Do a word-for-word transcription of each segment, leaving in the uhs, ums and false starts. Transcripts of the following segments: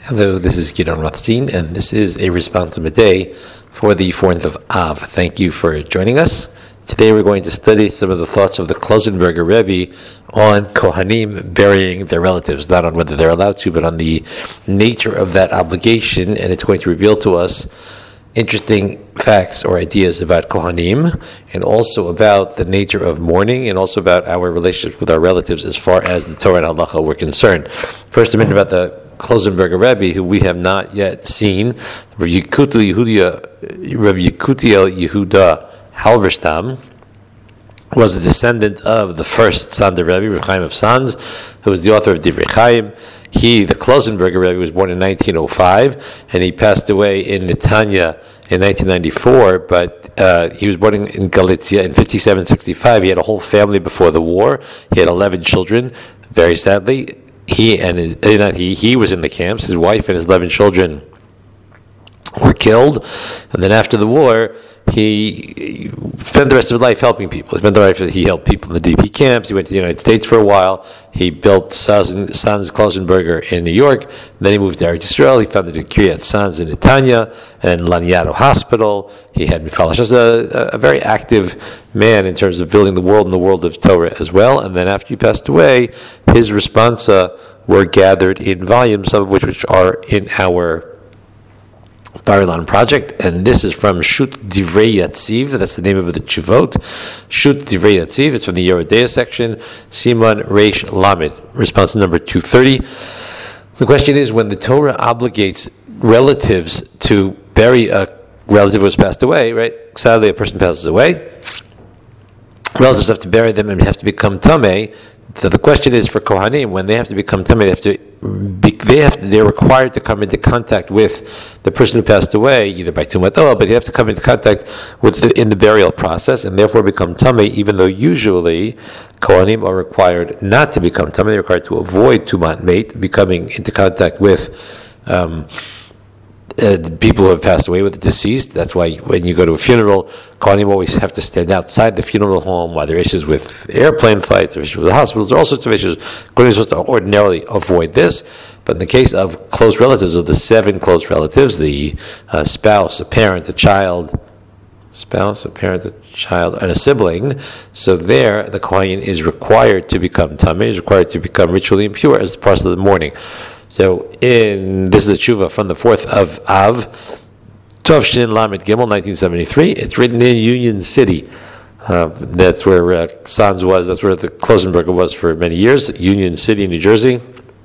Hello, this is Gidon Rothstein, and this is a responsive day for the fourth of Av. Thank you for joining us. Today we're going to study some of the thoughts of the Klosenberger Rebbe on Kohanim burying their relatives, not on whether they're allowed to, but on the nature of that obligation, and it's going to reveal to us interesting facts or ideas about Kohanim, and also about the nature of mourning, and also about our relationship with our relatives as far as the Torah and Halacha were concerned. First, a minute about the Klosenberger Rebbe, who we have not yet seen. Rav Yekutiel Yehuda Halberstam was a descendant of the first Sander Rebbe, Reb Chaim of Sanz, who was the author of Divrei Chaim. He, the Klosenberger Rebbe, was born in nineteen oh five, and he passed away in Netanya in nineteen ninety-four, but uh, he was born in, in Galicia in fifty-seven sixty-five. He had a whole family before the war. He had eleven children, very sadly. He and his, not he, he was in the camps. His wife and his eleven children were killed. And then after the war, he spent the rest of his life helping people. He spent the life he helped people in the D P camps. He went to the United States for a while. He built Sanz Klosenberger in New York. Then he moved to Eretz Yisrael. He founded the Kiryat Sanz in Netanya and Laniado Hospital. He had Mifal Hashem, a, a very active man in terms of building the world and the world of Torah as well. And then after he passed away, his responsa were gathered in volumes, some of which, which are in our Bar-Ilan project, and this is from Shut Divrei Yatziv. That's the name of the Chuvot. Shut Divrei Yatziv. It's from the Yerodea section. Simon Reish Lamed. Response number two thirty. The question is, when the Torah obligates relatives to bury a relative who has passed away, right? Sadly, a person passes away. Relatives have to bury them and have to become tamei. So the question is, for Kohanim, when they have to become tamei, they have to be, they have to, they're required to come into contact with the person who passed away, either by tumat oil, but you have to come into contact with the, in the burial process, and therefore become tamei. Even though usually Kohanim are required not to become tamei, they're required to avoid tumat mate, becoming into contact with Um, Uh, the people who have passed away with the deceased. That's why when you go to a funeral, Kohanim always have to stand outside the funeral home while there are issues with airplane flights, there are issues with hospitals, there are all sorts of issues. Kohanim is supposed to ordinarily avoid this, but in the case of close relatives, of the seven close relatives, the uh, spouse, a parent, a child, spouse, a parent, a child, and a sibling, so there the Kohen is required to become tamei, is required to become ritually impure as part of the mourning. So, in this is a tshuva from the fourth of Av, Tov Shin Lamed Gimel, nineteen seventy-three. It's written in Union City. Uh, that's where uh, Sanz was. That's where the Klosenberger was for many years. Union City, New Jersey,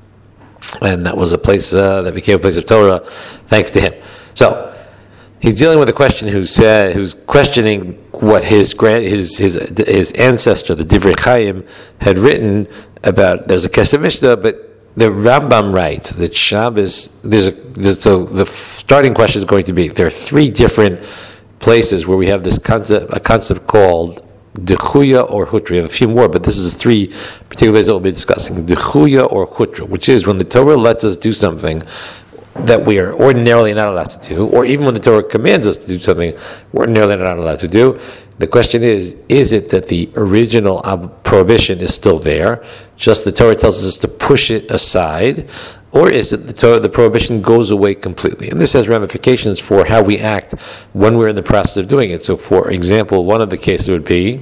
and that was a place uh, that became a place of Torah, thanks to him. So, he's dealing with a question who said, who's questioning what his grand, his his his ancestor, the Divrei Chaim, had written about. There's a Kesef Mishnah, but the Rambam writes that Shabbos, there's a, there's, so the starting question is going to be, there are three different places where we have this concept, a concept called Dechuya or Hutra. We have a few more, but this is the three particular ways that we'll be discussing. Dechuya or Hutra, which is when the Torah lets us do something that we are ordinarily not allowed to do, or even when the Torah commands us to do something we're ordinarily not allowed to do. The question is, is it that the original prohibition is still there, just the Torah tells us to push it aside, or is it the Torah, the prohibition goes away completely? And this has ramifications for how we act when we're in the process of doing it. So, for example, one of the cases would be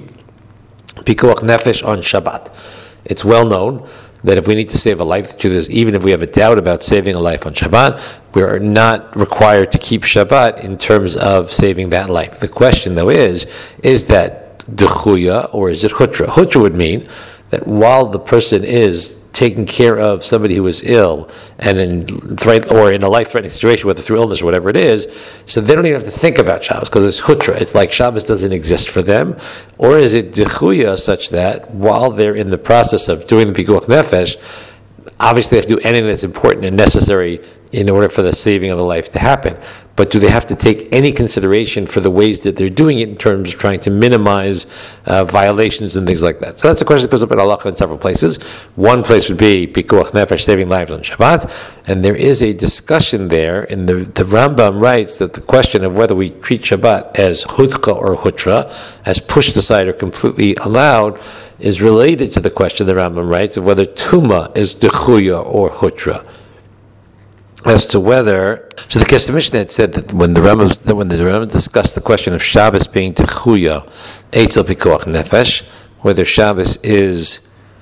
Pikuach Nefesh on Shabbat. It's well known that if we need to save a life, the truth is, even if we have a doubt about saving a life on Shabbat, we are not required to keep Shabbat in terms of saving that life. The question, though, is, is that Dechuya or is it Hutra? Hutra would mean that while the person is taking care of somebody who is ill and in threat, or in a life-threatening situation, whether through illness or whatever it is, so they don't even have to think about Shabbos because it's Hutra. It's like Shabbos doesn't exist for them. Or is it Dechuya such that while they're in the process of doing the Pikuach Nefesh, obviously they have to do anything that's important and necessary in order for the saving of a life to happen. But do they have to take any consideration for the ways that they're doing it in terms of trying to minimize uh, violations and things like that? So that's a question that goes up in Halacha in several places. One place would be Pikuach Nefesh, saving lives on Shabbat. And there is a discussion there, in the, the Rambam writes that the question of whether we treat Shabbat as Hudka or Hutra, as pushed aside or completely allowed, is related to the question the Rambam writes of whether Tuma is Dechuya or Hutra. as to whether, so the Kesef Mishnah had said that when the Rambam, that when the Rambam discussed the question of Shabbos being techuya, eitzel pikuach nefesh, whether Shabbos is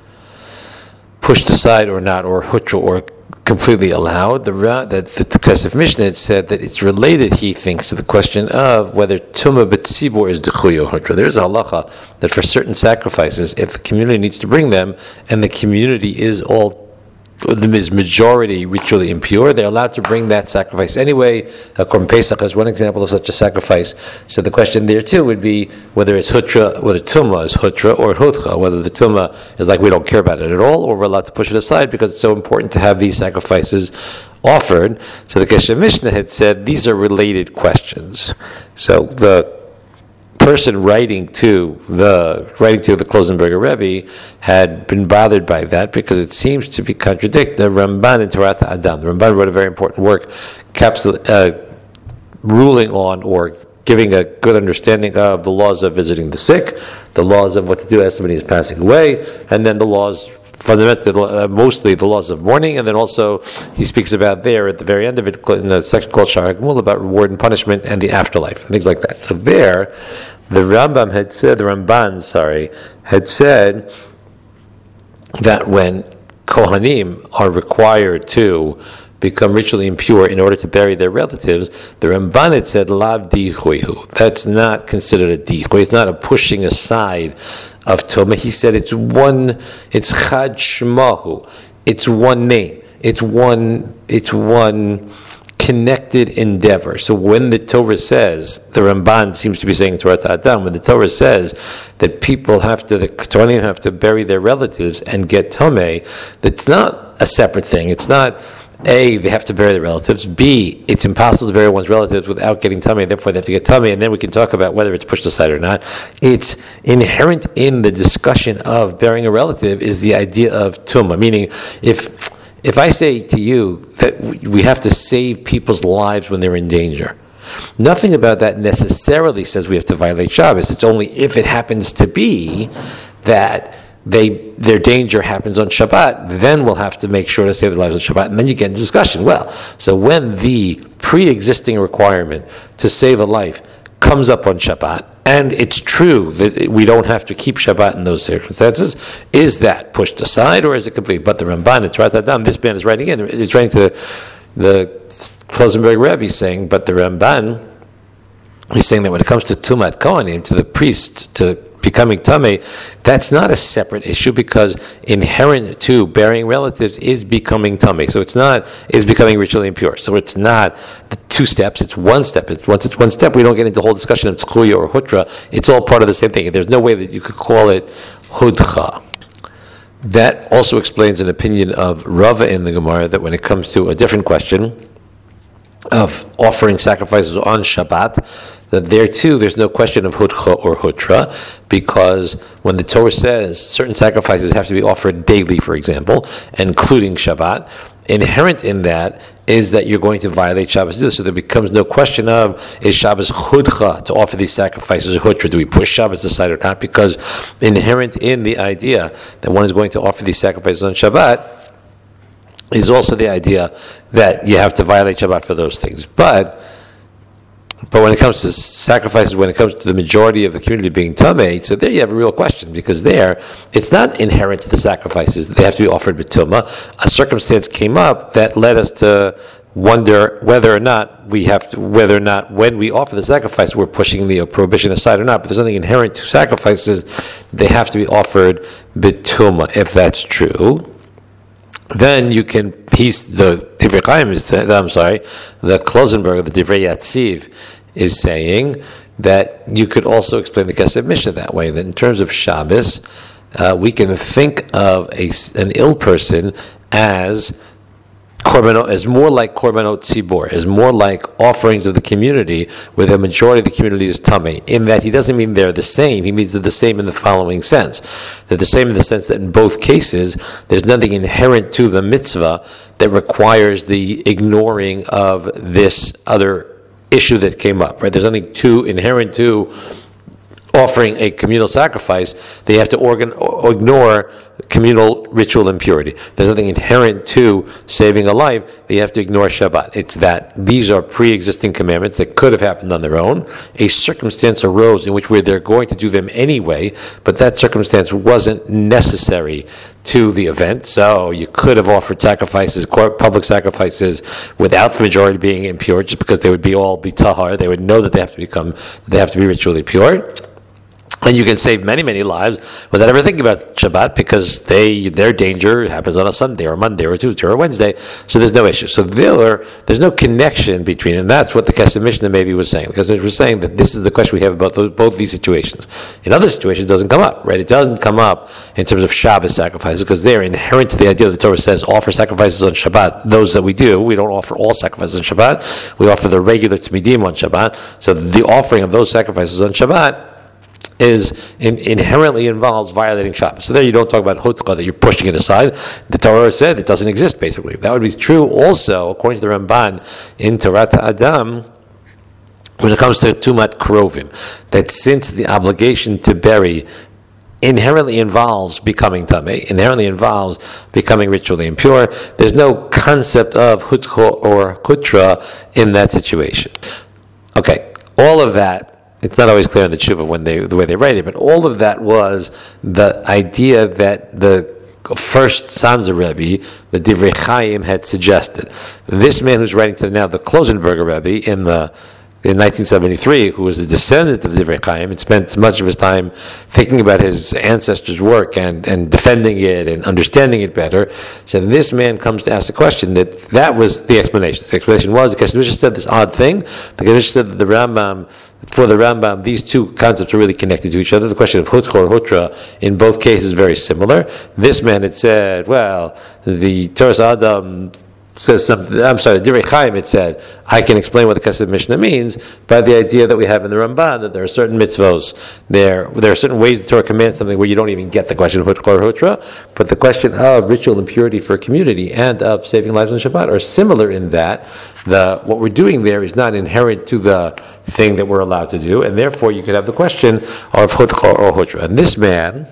pushed aside or not, or hutra, or completely allowed, the that the Kesef Mishnah had said that it's related, he thinks, to the question of whether Tumah b'tzibur is dechuya or hutra. There's a halacha that for certain sacrifices, if the community needs to bring them, and the community is all is majority ritually impure, they're allowed to bring that sacrifice anyway. Korban Pesach is one example of such a sacrifice. So the question there too would be whether it's hutra, whether tumah is hutra or hutcha, whether the tumah is like we don't care about it at all, or we're allowed to push it aside because it's so important to have these sacrifices offered. So the Kesef Mishnah had said these are related questions. So the person writing to the writing to the Klosenberger Rebbe had been bothered by that because it seems to be contradict the Ramban in Torah Adam. The Ramban wrote a very important work, capsul- uh, ruling on or giving a good understanding of the laws of visiting the sick, the laws of what to do as somebody is passing away, and then the laws. Fundamentally, uh, mostly the laws of mourning, and then also he speaks about there at the very end of it in a section called Sha'ar HaGemul about reward and punishment and the afterlife and things like that. So there, the Rambam had said, the Ramban, sorry, had said that when Kohanim are required to become ritually impure in order to bury their relatives, the Ramban had said, Lav dichuihu. That's not considered a dichui. It's not a pushing aside of Tumah. He said it's one, it's Chad Shmahu. It's one name. It's one, it's one connected endeavor. So when the Torah says, the Ramban seems to be saying in Torah Ta'adam, when the Torah says that people have to, the Kohanim have to bury their relatives and get Tomei, that's not a separate thing. It's not, A, they have to bury their relatives. B, it's impossible to bury one's relatives without getting tummy, therefore they have to get tummy, and then we can talk about whether it's pushed aside or not. It's inherent in the discussion of burying a relative is the idea of tumah, meaning if if I say to you that we have to save people's lives when they're in danger, nothing about that necessarily says we have to violate Shabbos. It's only if it happens to be that they their danger happens on Shabbat, then we'll have to make sure to save their lives on Shabbat, and then you get into discussion. Well, so when the pre-existing requirement to save a life comes up on Shabbat, and it's true that we don't have to keep Shabbat in those circumstances, is that pushed aside or is it complete? But the Ramban, it's right down, this man is writing in, he's writing to the Klosenberg Rebbe saying, but the Ramban, he's saying that when it comes to Tumat Kohanim, to the priest, to becoming Tameh, that's not a separate issue because inherent to burying relatives is becoming Tameh. So it's not, is becoming ritually impure. So it's not the two steps, it's one step. It's, once it's one step, we don't get into the whole discussion of Tchuya or Hutra. It's all part of the same thing. There's no way that you could call it Hudcha. That also explains an opinion of Rava in the Gemara that when it comes to a different question of offering sacrifices on Shabbat, that there too there's no question of hutcha or hutra, because when the Torah says certain sacrifices have to be offered daily, for example, including Shabbat, inherent in that is that you're going to violate Shabbos. So there becomes no question of, is Shabbos hutcha to offer these sacrifices or hutra? Do we push Shabbos aside or not? Because inherent in the idea that one is going to offer these sacrifices on Shabbat is also the idea that you have to violate Shabbat for those things. But but when it comes to sacrifices, when it comes to the majority of the community being Tameh, so there you have a real question, because there, it's not inherent to the sacrifices that they have to be offered with Tumah. A circumstance came up that led us to wonder whether or not we have to, whether or not when we offer the sacrifice, we're pushing the prohibition aside or not. But there's something inherent to sacrifices, they have to be offered b'tumah. If that's true, then you can piece the Divrei Chaim is. I'm sorry, the Klosenberg, the Divrei Yatziv, is saying that you could also explain the Kesef Mishnah that way. That in terms of Shabbos, uh, we can think of a, an ill person as korbanot, as more like korbanot tzibor, as more like offerings of the community, where the majority of the community is tamei. In that, he doesn't mean they're the same. He means they're the same in the following sense: they're the same in the sense that in both cases, there's nothing inherent to the mitzvah that requires the ignoring of this other issue that came up. Right? There's nothing too inherent to offering a communal sacrifice. They have to organ, ignore communal ritual impurity. There's nothing inherent to saving a life that you have to ignore Shabbat. It's that these are pre-existing commandments that could have happened on their own. A circumstance arose in which where they're going to do them anyway, but that circumstance wasn't necessary to the event. So you could have offered sacrifices, public sacrifices, without the majority being impure, just because they would be all be tahar. They would know that they have to become, they have to be ritually pure. And you can save many, many lives without ever thinking about Shabbat, because they their danger happens on a Sunday or Monday or Tuesday or Wednesday, so there's no issue. So there, there's no connection between, and that's what the Kesef Mishnah maybe was saying. The Kesef Mishnah was saying that this is the question we have about those, both these situations. In other situations, it doesn't come up, right? It doesn't come up in terms of Shabbos sacrifices, because they're inherent to the idea that the Torah says offer sacrifices on Shabbat. Those that we do, we don't offer all sacrifices on Shabbat. We offer the regular tzmidim on Shabbat. So the offering of those sacrifices on Shabbat is in, inherently involves violating Shabbos. So there you don't talk about hutcha, that you're pushing it aside. The Torah said it doesn't exist, basically. That would be true also, according to the Ramban, in Torat Adam, when it comes to Tumat Krovim, that since the obligation to bury inherently involves becoming tamei, inherently involves becoming ritually impure, there's no concept of hutcha or hutra in that situation. Okay, all of that, it's not always clear in the tshuva when they the way they write it, but all of that was the idea that the first Sanzer Rebbe, the Divrei Chaim, had suggested. This man who's writing to now the Klosenberger Rebbe in the in nineteen seventy-three, who was a descendant of the Divrei Chaim and spent much of his time thinking about his ancestors' work and, and defending it and understanding it better. So this man comes to ask the question that that was the explanation. The explanation was, the Kesef Mishnah said this odd thing. The Kesef Mishnah said that the Rambam, for the Rambam, these two concepts are really connected to each other. The question of hutcha or hutra in both cases is very similar. This man had said, well, the Toras Adam says something, I'm sorry, the Divrei Chaim had said, I can explain what the Kesef Mishnah means by the idea that we have in the Ramban, that there are certain mitzvos, there there are certain ways the Torah commands something where you don't even get the question of hutcha or hutra, but the question of ritual impurity for a community and of saving lives on Shabbat are similar in that the what we're doing there is not inherent to the thing that we're allowed to do, and therefore you could have the question of hutcha or hutra. And this man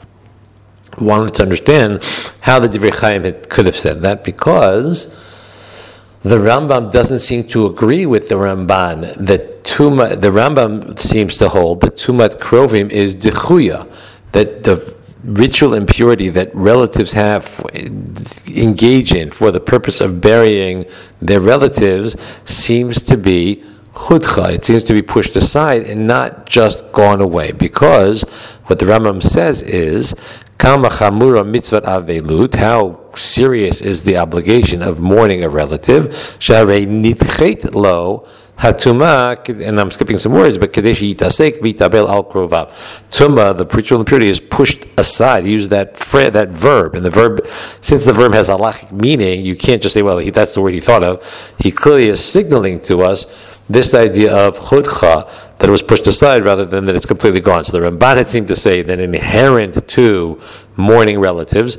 wanted to understand how the Divrei Chaim had, could have said that, because the Rambam doesn't seem to agree with the Ramban that Tuma, the Rambam seems to hold that Tumat Krovim is Dechuya, that the ritual impurity that relatives have engage in for the purpose of burying their relatives seems to be hutcha. It seems to be pushed aside and not just gone away, because what the Rambam says is Kama chamura mitzvat avelut, how serious is the obligation of mourning a relative? Sharei nitchet lo hatuma, and I'm skipping some words, but kadesh yitasek vitabel al krovav. Tuma, the ritual impurity, is pushed aside. Use that fra- that verb, and the verb, since the verb has halachic meaning, you can't just say, well, he, that's the word he thought of. He clearly is signaling to us this idea of hutcha, that it was pushed aside rather than that it's completely gone. So the Ramban had seemed to say that inherent to mourning relatives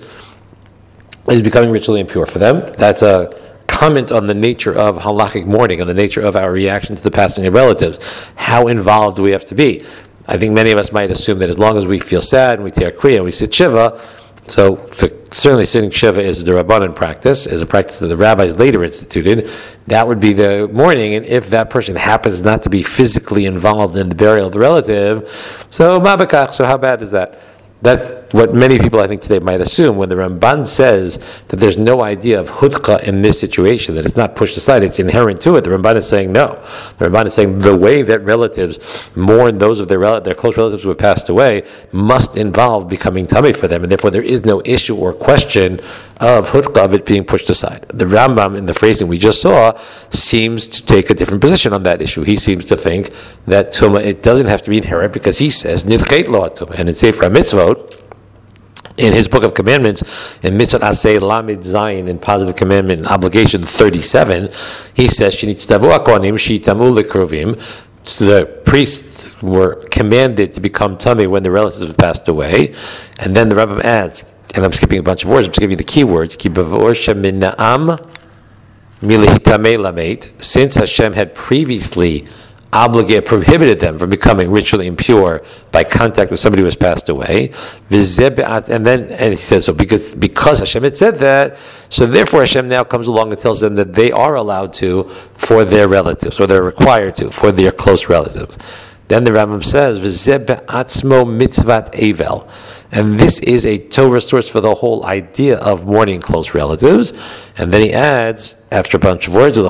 is becoming ritually impure for them. That's a comment on the nature of halachic mourning, on the nature of our reaction to the passing of relatives. How involved do we have to be? I think many of us might assume that as long as we feel sad and we tear kriya and we sit shiva, so for, certainly sitting shiva is the Rabbanan practice, is a practice that the rabbis later instituted. That would be the mourning, and if that person happens not to be physically involved in the burial of the relative, so mabakach, so how bad is that? That's what many people, I think, today might assume. When the Ramban says that there's no idea of hutcha in this situation, that it's not pushed aside, it's inherent to it, the Ramban is saying no. The Ramban is saying the way that relatives mourn those of their rel- their close relatives who have passed away must involve becoming tamei for them, and therefore there is no issue or question of hutcha, of it being pushed aside. The Rambam, in the phrasing we just saw, seems to take a different position on that issue. He seems to think that tuma, it doesn't have to be inherent, because he says nidchet lo tuma, and in Sefer HaMitzvot, in his book of commandments, in Mitzvot Aseh Lamed Zayin, in positive commandment and obligation thirty-seven, he says, "Shenitztavu hakohanim sheitamu lekrovim." So the priests were commanded to become tamei when the relatives have passed away, and then the Rambam adds, and I'm skipping a bunch of words, I'm just giving you the key words, Ki bavor shemina'am milihitamei lamet, since Hashem had previously obligated, prohibited them from becoming ritually impure by contact with somebody who has passed away. And then and he says, so because because Hashem had said that, so therefore Hashem now comes along and tells them that they are allowed to for their relatives, or they're required to for their close relatives. Then the Rambam says, V'zeh be'atzmo mitzvat evel. And this is a Torah source for the whole idea of mourning close relatives. And then he adds, after a bunch of words, and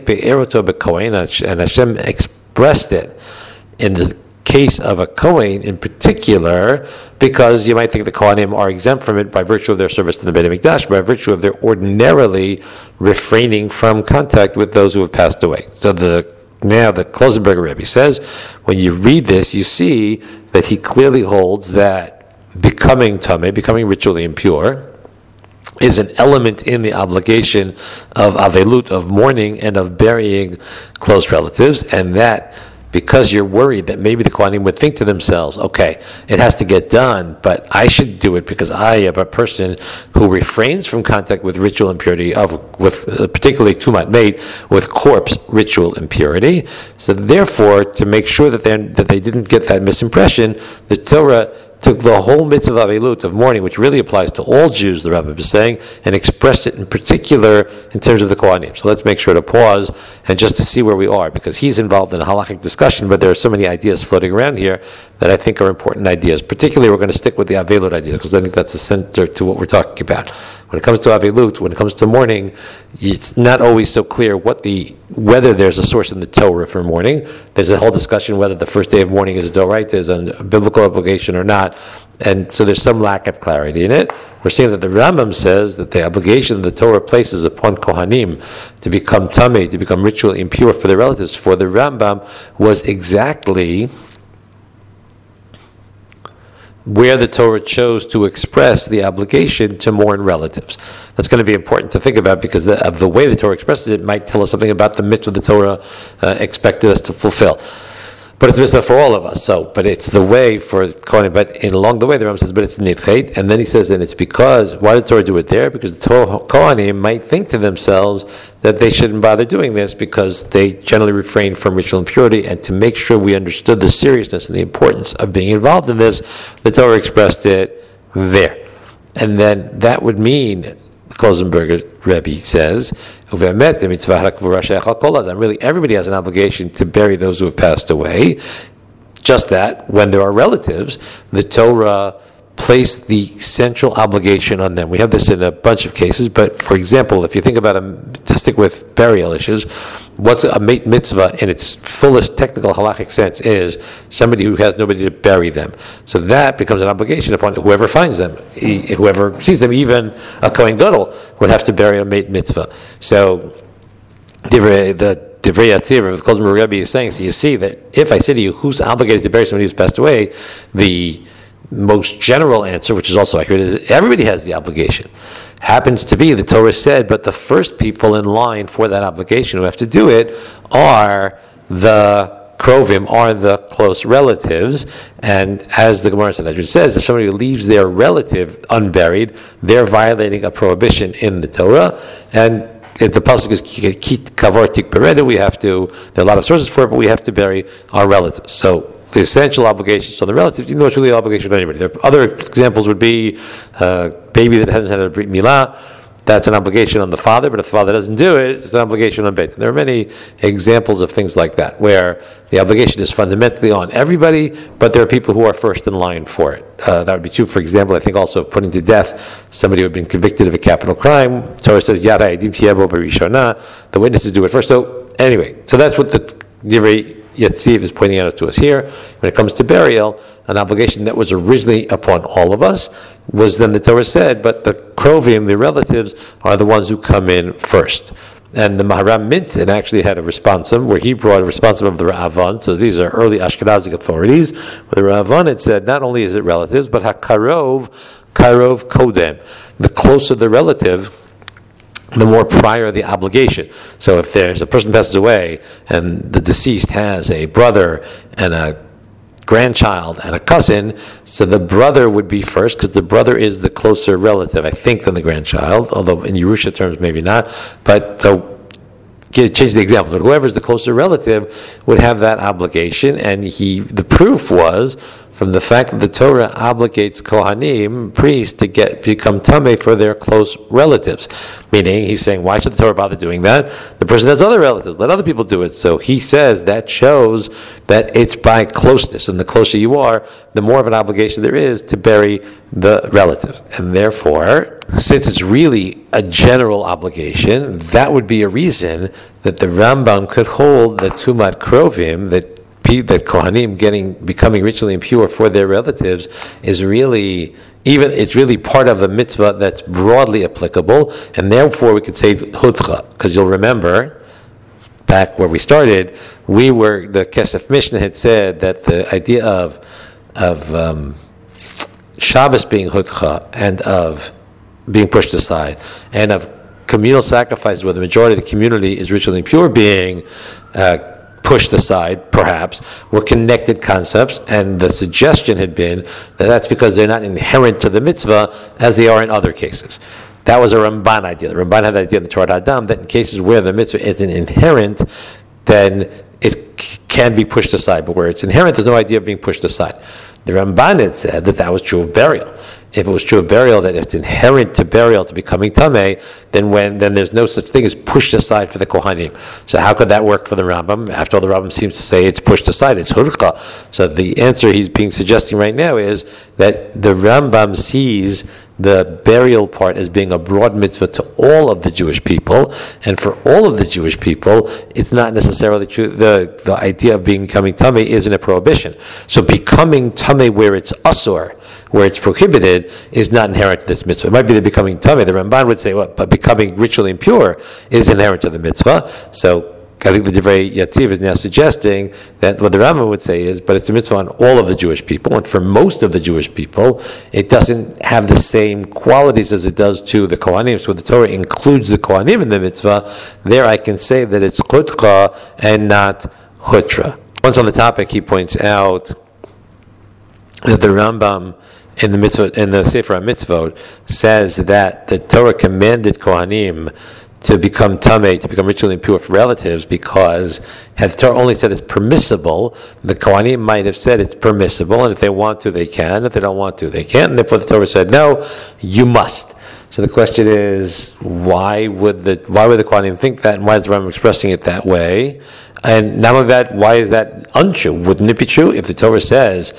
Hashem expressed it in the case of a Kohen in particular, because you might think the Kohanim are exempt from it by virtue of their service in the Beit HaMikdash, by virtue of their ordinarily refraining from contact with those who have passed away. So the now the Klosenberger Rebbe says, when you read this, you see that he clearly holds that becoming tameh, becoming ritually impure, is an element in the obligation of avelut, of mourning, and of burying close relatives, and that because you're worried that maybe the Kohanim would think to themselves, okay, it has to get done, but I should do it because I am a person who refrains from contact with ritual impurity, of with uh, particularly tumat mate, with corpse ritual impurity. So therefore, to make sure that they that they didn't get that misimpression, the Torah took the whole mitzvah of avelut, of mourning, which really applies to all Jews, the Rabbi is saying, and expressed it in particular in terms of the Kohanim. So let's make sure to pause and just to see where we are, because he's involved in a halachic discussion, but there are so many ideas floating around here that I think are important ideas. Particularly, we're going to stick with the avelut idea, because I think that's the center to what we're talking about. When it comes to avelut, when it comes to mourning, it's not always so clear what the whether there's a source in the Torah for mourning. There's a whole discussion whether the first day of mourning is a doraita, is a biblical obligation or not, and so there's some lack of clarity in it. We're seeing that the Rambam says that the obligation the Torah places upon Kohanim to become tameh, to become ritually impure for their relatives, for the Rambam was exactly where the Torah chose to express the obligation to mourn relatives. That's going to be important to think about, because of the way the Torah expresses it, it might tell us something about the mitzvah the Torah uh, expected us to fulfill. But it's mitzvah for all of us. So, but it's the way for Kohanim. But in, along the way, the Rambam says, but it's nidchet, and then he says, and it's because why did the Torah do it there? Because the Torah, Kohanim might think to themselves that they shouldn't bother doing this because they generally refrain from ritual impurity. And to make sure we understood the seriousness and the importance of being involved in this, the Torah expressed it there. And then that would mean, Klosenberger Rebbe says, really everybody has an obligation to bury those who have passed away. Just that, when there are relatives, the Torah placed the central obligation on them. We have this in a bunch of cases, but for example, if you think about a, to stick with burial issues, what's a mate mitzvah in its fullest technical halachic sense is somebody who has nobody to bury them. So that becomes an obligation upon whoever finds them, he, whoever sees them. Even a Kohen Gadol would have to bury a mate mitzvah. So divrei, the Divrei Yatzir of Klosenberger Rebbe is saying, so you see that if I say to you, who's obligated to bury somebody who's passed away, the most general answer, which is also accurate, is everybody has the obligation. Happens to be, the Torah said, but the first people in line for that obligation who have to do it are the Krovim, are the close relatives. And as the Gemara Sanhedrin says, if somebody leaves their relative unburied, they're violating a prohibition in the Torah. And if the pasuk is kit kavar tik bereda, we have to, there are a lot of sources for it, but we have to bury our relatives. So the essential obligations on the relatives, even though it's really an obligation on anybody. There are other examples would be a baby that hasn't had a brit milah. That's an obligation on the father, but if the father doesn't do it, it's an obligation on Beit. There are many examples of things like that, where the obligation is fundamentally on everybody, but there are people who are first in line for it. Uh, that would be true, for example, I think also of putting to death somebody who had been convicted of a capital crime. The Torah says, Yada Edim Tiyebo Barishona, the witnesses do it first. So anyway, so that's what the Divrei Yatziv is pointing out to us here. When it comes to burial, an obligation that was originally upon all of us was then the Torah said, but the Krovim, the relatives, are the ones who come in first. And the Maharam Mintzin actually had a responsum where he brought a responsum of the Ra'avan. So these are early Ashkenazic authorities. With the Ra'avan, it said not only is it relatives, but HaKarov, Karov Kodem. The closer the relative, the more prior the obligation. So if there's a person passes away and the deceased has a brother and a grandchild and a cousin, so the brother would be first because the brother is the closer relative, I think, than the grandchild, although in Yerusha terms maybe not. But so change the example, but whoever is the closer relative would have that obligation, and he the proof was from the fact that the Torah obligates Kohanim, priests, to get become tamei for their close relatives. Meaning, he's saying, why should the Torah bother doing that? The person has other relatives, let other people do it. So he says that shows that it's by closeness, and the closer you are, the more of an obligation there is to bury the relatives. And therefore, since it's really a general obligation, that would be a reason that the Rambam could hold the Tumat Krovim, that that Kohanim getting becoming ritually impure for their relatives is really even it's really part of the mitzvah that's broadly applicable, and therefore we could say hutcha, because you'll remember back where we started, we were the Kesef Mishnah had said that the idea of of um, Shabbos being hutcha and of being pushed aside, and of communal sacrifices where the majority of the community is ritually impure being uh, pushed aside, perhaps, were connected concepts, and the suggestion had been that that's because they're not inherent to the mitzvah as they are in other cases. That was a Ramban idea. The Ramban had that idea in the Torah Adam, that in cases where the mitzvah isn't inherent, then it c- can be pushed aside, but where it's inherent, there's no idea of being pushed aside. The Ramban had said that that was true of burial. If it was true of burial, that if it's inherent to burial to becoming tamei, then when then there's no such thing as pushed aside for the Kohanim. So how could that work for the Rambam? After all, the Rambam seems to say it's pushed aside, it's hurqa. So the answer he's being suggesting right now is that the Rambam sees the burial part as being a broad mitzvah to all of the Jewish people, and for all of the Jewish people, it's not necessarily true. The, the idea of being becoming tamei isn't a prohibition. So becoming tamei where it's asur, where it's prohibited, is not inherent to this mitzvah. It might be the becoming tamei. The Ramban would say, well, but becoming ritually impure is inherent to the mitzvah. So I think the Divrei Yatziv is now suggesting that what the Rambam would say is, but it's a mitzvah on all of the Jewish people, and for most of the Jewish people, it doesn't have the same qualities as it does to the Kohanim. So the Torah includes the Kohanim in the mitzvah, there I can say that it's chutcha and not hutra. Once on the topic, he points out that the Rambam in the mitzvah, in the Sefer HaMitzvot, says that the Torah commanded Kohanim to become tamei, to become ritually impure for relatives, because had the Torah only said it's permissible, the Kohanim might have said it's permissible, and if they want to, they can. If they don't want to, they can't. And therefore the Torah said, no, you must. So the question is, why would the why would the Kohanim think that, and why is the Rambam expressing it that way? And not only that, why is that untrue? Wouldn't it be true if the Torah says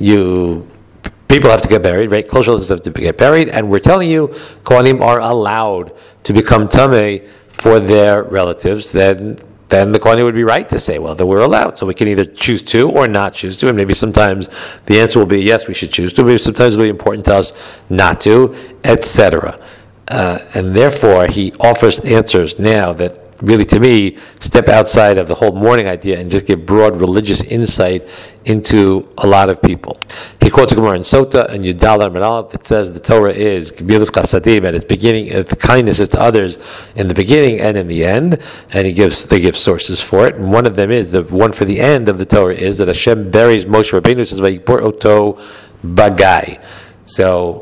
you people have to get buried, right? Close relatives have to get buried, and we're telling you Kohanim are allowed to become tamei for their relatives, then then the Kohanim would be right to say, well, that we're allowed. So we can either choose to or not choose to, and maybe sometimes the answer will be yes, we should choose to, maybe sometimes it'll be important to us not to, et cetera. Uh, and therefore, he offers answers now that really, to me, step outside of the whole mourning idea and just give broad religious insight into a lot of people. He quotes a Gemara in Sota and Yudala Aleph that says the Torah is Gemilut Chasadim at its beginning, uh, the kindness is to others in the beginning and in the end, and he gives they give sources for it. And one of them is the one for the end of the Torah is that Hashem buries Moshe Rabbeinu, says Vayikbor Oto Bagai. So.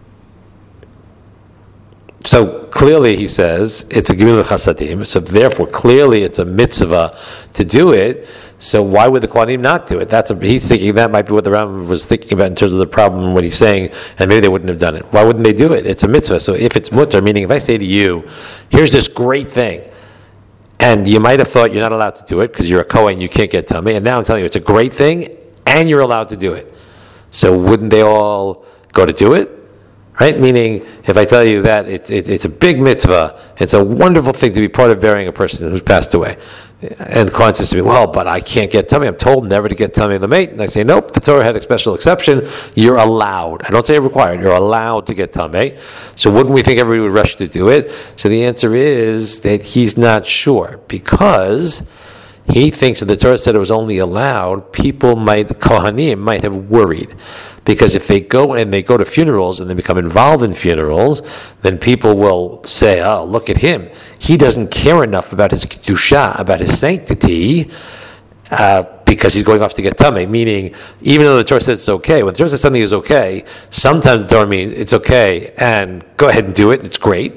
So clearly, he says, it's a Gemilut Chasadim, so therefore clearly it's a mitzvah to do it, so why would the Kohanim not do it? That's a, he's thinking that might be what the Rambam was thinking about in terms of the problem, what he's saying, and maybe they wouldn't have done it. Why wouldn't they do it? It's a mitzvah, so if it's mutter, meaning if I say to you, here's this great thing, and you might have thought you're not allowed to do it because you're a Kohen, you can't get tummy, and now I'm telling you it's a great thing, and you're allowed to do it. So wouldn't they all go to do it? Right? Meaning, if I tell you that it's it, it's a big mitzvah, it's a wonderful thing to be part of burying a person who's passed away. And the Kohen says to me, well, but I can't get tummy. I'm told never to get tummy lamate. And I say, nope, the Torah had a special exception. You're allowed. I don't say required. You're allowed to get tummy. So wouldn't we think everybody would rush to do it? So the answer is that he's not sure, because he thinks that the Torah said it was only allowed, people might, Kohanim might have worried. Because if they go and they go to funerals and they become involved in funerals, then people will say, oh, look at him. He doesn't care enough about his kedusha, about his sanctity, uh, because he's going off to get tamei. Meaning, even though the Torah says it's okay, when the Torah says something is okay, sometimes the Torah means it's okay, and go ahead and do it, it's great.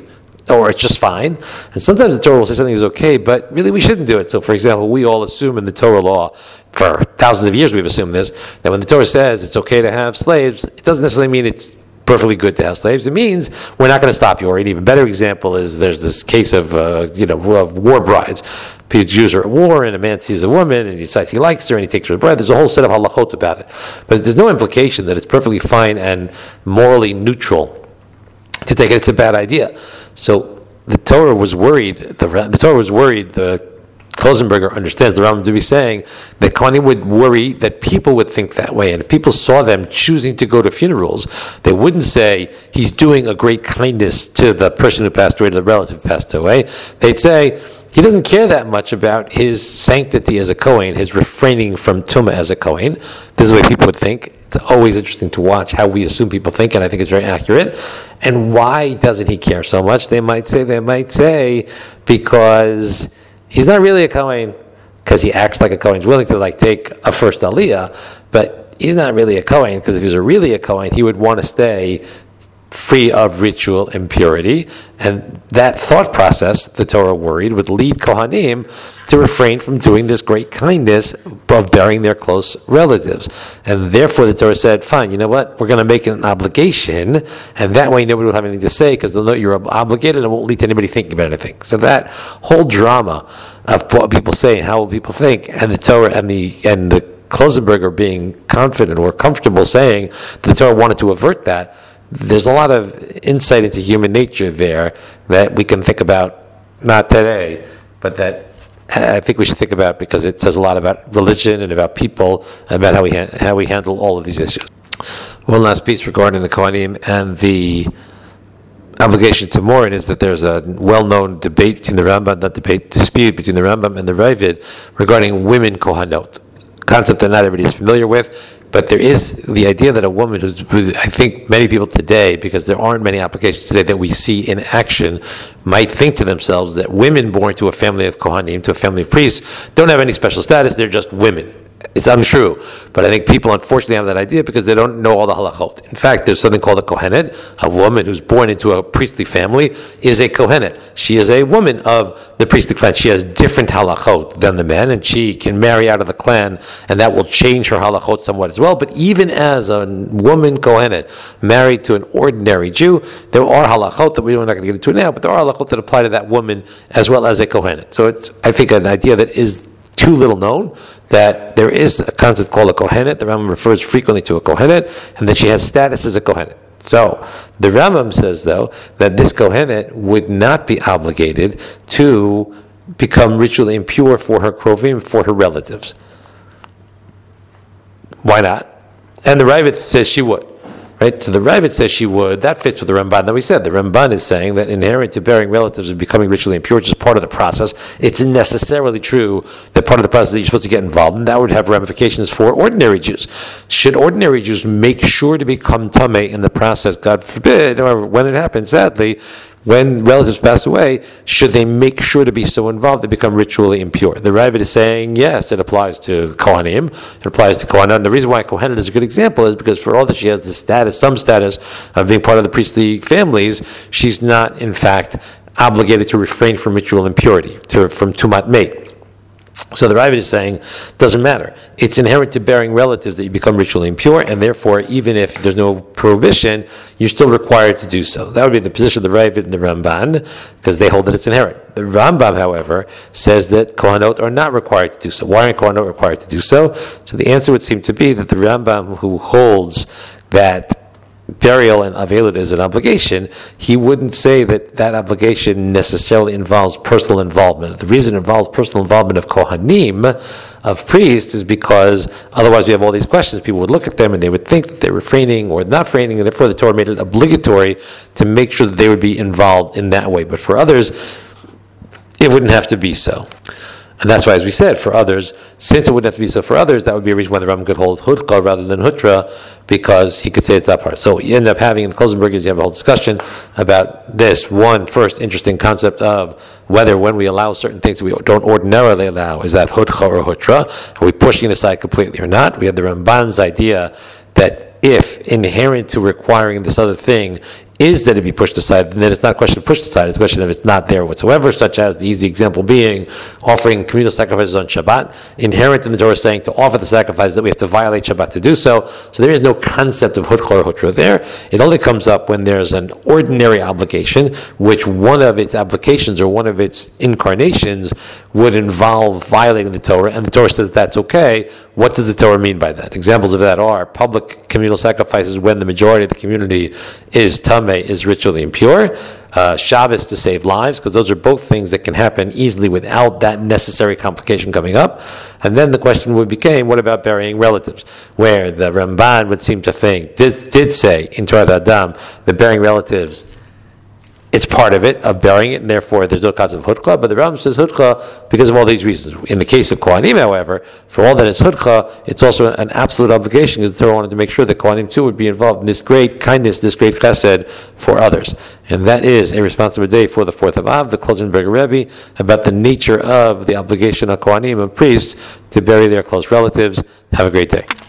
or it's just fine. And sometimes the Torah will say something is okay, but really we shouldn't do it. So, for example, we all assume in the Torah law, for thousands of years we've assumed this, that when the Torah says it's okay to have slaves, it doesn't necessarily mean it's perfectly good to have slaves. It means we're not going to stop you. Or an even better example is there's this case of uh, you know of war brides. Jews are at war, and a man sees a woman, and he decides he likes her, and he takes her bride. There's a whole set of halachot about it. But there's no implication that it's perfectly fine and morally neutral to take it. It's a bad idea. So the Torah was worried, the, the Torah was worried, the Klosenberger understands the Rambam to be saying that Kohanim would worry that people would think that way. And if people saw them choosing to go to funerals, they wouldn't say, he's doing a great kindness to the person who passed away, to the relative who passed away. They'd say, he doesn't care that much about his sanctity as a Kohen, his refraining from Tumah as a Kohen. This is the way people would think. It's always interesting to watch how we assume people think, and I think it's very accurate. And why doesn't he care so much? They might say, they might say, because he's not really a Kohen, because he acts like a Kohen. He's willing to like take a first Aliyah, but he's not really a Kohen, because if he was really a Kohen, he would want to stay free of ritual impurity. And that thought process, the Torah worried, would lead Kohanim to refrain from doing this great kindness of burying their close relatives. And therefore the Torah said, fine, you know what, we're going to make it an obligation, and that way nobody will have anything to say, because they'll know you're obligated and it won't lead to anybody thinking about anything. So that whole drama of what people say and how will people think, and the Torah and the and the Klosenberger being confident or comfortable saying the Torah wanted to avert that, there's a lot of insight into human nature there that we can think about, not today, but that I think we should think about, because it says a lot about religion and about people, and about how we ha- how we handle all of these issues. One last piece regarding the Kohanim and the obligation to mourn is that there's a well-known debate between the Rambam, not debate, dispute between the Rambam and the Ravid regarding women Kohanot. Concept that not everybody is familiar with, but there is the idea that a woman who's, who I think many people today, because there aren't many applications today that we see in action, might think to themselves that women born to a family of Kohanim, to a family of priests, don't have any special status, they're just women. It's untrue, but I think people unfortunately have that idea because they don't know all the halachot. In fact, there's something called a kohenet. A woman who's born into a priestly family is a kohenet. She is a woman of the priestly clan. She has different halachot than the men, and she can marry out of the clan, and that will change her halachot somewhat as well. But even as a woman kohenet married to an ordinary Jew, there are halachot that we're not going to get into now, but there are halachot that apply to that woman as well as a kohenet. So it's, I think, an idea that is too little known, that there is a concept called a kohenet. The Rambam refers frequently to a kohenet, and that she has status as a kohenet. So the Rambam says, though, that this kohenet would not be obligated to become ritually impure for her krovim, for her relatives. Why not? And the Ravid says she would. Right? So the Ravid says she would. That fits with the Ramban that we said. The Ramban is saying that inherent to bearing relatives and becoming ritually impure is just part of the process. It's necessarily true that part of the process that you're supposed to get involved in, that would have ramifications for ordinary Jews. Should ordinary Jews make sure to become tamei in the process, God forbid, or when it happens, sadly, when relatives pass away, should they make sure to be so involved they become ritually impure? The Ravid is saying, yes, it applies to Kohanim, it applies to Kohanim. And the reason why Kohanim is a good example is because for all that she has the status, some status of being part of the priestly families, she's not, in fact, obligated to refrain from ritual impurity, to, from Tumat Meit. So the Ravid is saying, doesn't matter. It's inherent to bearing relatives that you become ritually impure, and therefore, even if there's no prohibition, you're still required to do so. That would be the position of the Ravid and the Ramban, because they hold that it's inherent. The Rambam, however, says that Kohanot are not required to do so. Why aren't Kohanot required to do so? So the answer would seem to be that the Rambam, who holds that burial and avelut is an obligation, he wouldn't say that that obligation necessarily involves personal involvement. The reason it involves personal involvement of Kohanim, of priests, is because otherwise we have all these questions. People would look at them and they would think that they're refraining or not refraining, and therefore the Torah made it obligatory to make sure that they would be involved in that way. But for others, it wouldn't have to be so. And that's why, as we said, for others, since it wouldn't have to be so for others, that would be a reason why the Rambam could hold Hudka rather than Hutra, because he could say it's that part. So you end up having, in the Klosenbergers, you have a whole discussion about this one first interesting concept of whether when we allow certain things that we don't ordinarily allow, is that Hudka or Hutra? Are we pushing it aside completely or not? We have the Ramban's idea that if inherent to requiring this other thing is that it be pushed aside, then it's not a question of pushed aside, it's a question of it's not there whatsoever, such as the easy example being offering communal sacrifices on Shabbat. Inherent in the Torah is saying to offer the sacrifices that we have to violate Shabbat to do so. So there is no concept of hutcha or hutra there. It only comes up when there's an ordinary obligation, which one of its applications or one of its incarnations would involve violating the Torah, and the Torah says that's okay. What does the Torah mean by that? Examples of that are public communal sacrifices when the majority of the community is tameh, is ritually impure. Uh, Shabbos to save lives, because those are both things that can happen easily without that necessary complication coming up. And then the question would became, what about burying relatives? Where the Ramban would seem to think, did, did say in Torah Adam, that burying relatives, it's part of it, of burying it, and therefore there's no concept of hutcha, but the Rambam says hutcha because of all these reasons. In the case of Kohanim, however, for all that it's hutcha, it's also an absolute obligation, because the Torah wanted to make sure that Kohanim too would be involved in this great kindness, this great chesed for others. And that is a responsibility for the fourth of Av, the Klosenberger Rebbe, about the nature of the obligation of Kohanim, of priests, to bury their close relatives. Have a great day.